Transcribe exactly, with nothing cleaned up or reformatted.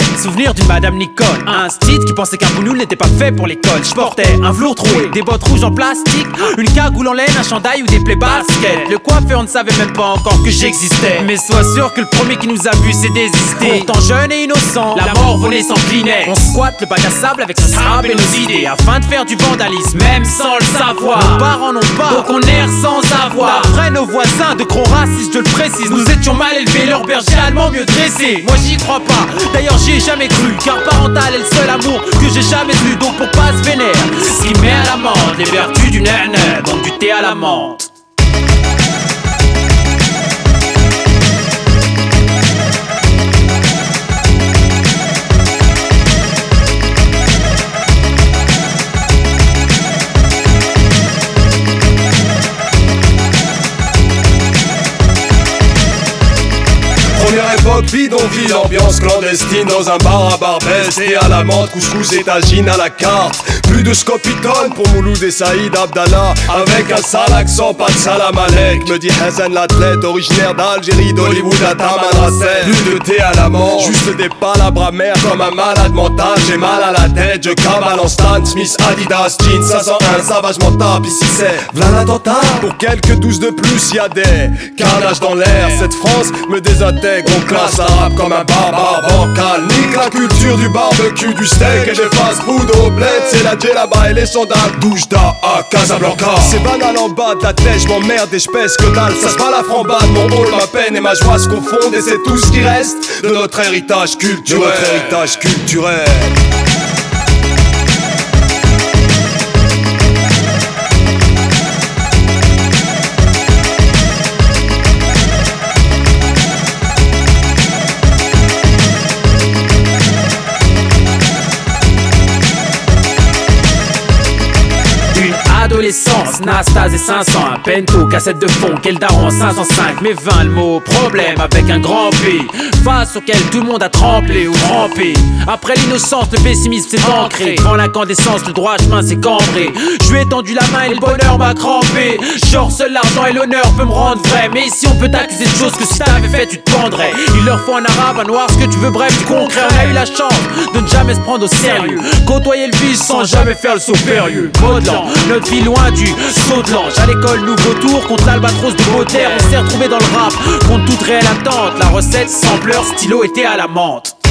souvenir d'une madame Nicole, un stit qui pensait qu'un boulot n'était pas fait pour l'école. Je portais un velours troué, des bottes rouges en plastique, une cagoule en laine, un chandail ou des plaies basket. Le coiffeur ne savait même pas encore que j'existais, mais sois sûr que le premier qui nous a vu s'est désisté. Pourtant jeune et innocent, la mort venait sans clinet. On squatte le bac à sable avec son sable et nos idées, afin de faire du vandalisme, même sans le savoir. Nos parents n'ont pas, donc on erre sans avoir. D'après nos voisins, de gros racistes, je le précise, nous étions mal élevés, leur berger allemand mieux dressé. Moi j'y crois pas, d'ailleurs j'y ai jamais cru, car parental est le seul amour que j'ai jamais eu. Donc pour pas se vénère, ce qui met à l'amende les vertus du nana, donc du thé à la menthe. Première époque, bidonville, ambiance clandestine dans un bar à Barbès. Et à la menthe, couscous et tagine à la carte. Plus de scopitone pour Mouloud et Saïd Abdallah, avec un sale accent, pas de salam alek. Me dit Hassan l'athlète, originaire d'Algérie, d'Hollywood à Tamanrasset. Plus de thé à la menthe, juste des palabres amères comme un malade mental. J'ai mal à la tête, je cavale en Stan Smith, Adidas, jeans cinq cent un, savage mental. Ici c'est v'là l'attentat. Pour quelques douze de plus, y'a des carnages dans l'air. Cette France me désintègre, on classe arabe comme un barbare bancal. Nique la culture du barbecue, du steak et des fast-food au bled. C'est la là-bas et les sandales, Doujda à Casablanca. C'est banal en bas de la tête, je m'emmerde et je pèse que dalle. Ça se bat la frambade, mon rôle, ma peine et ma joie se confondent. Et c'est tout ce qui reste de notre héritage culturel. De notre héritage culturel. Adolescence, Nastase et cinq cents, un Pento, cassette de fond, quel daron, cinq cent cinq, mais vingt le mot, problème avec un grand P, face auquel tout le monde a tremblé ou trempé. Après l'innocence, le pessimisme s'est ancré, devant l'incandescence, le droit chemin s'est cambré. Je lui ai tendu la main et le bonheur m'a crampé. Genre seul l'argent et l'honneur peut me rendre vrai, mais ici on peut t'accuser de choses que si t'avais fait tu te pendrais. Il leur faut un arabe, un noir, ce que tu veux, bref du concret. On a eu la chance de ne jamais se prendre au sérieux, côtoyer le vice sans jamais faire le saut périlleux. Modelant, notre vie loin du saut de l'ange. À l'école, nouveau tour contre l'albatros de Baudelaire. On s'est retrouvé dans le rap contre toute réelle attente. La recette, sampleur, stylo était à la menthe.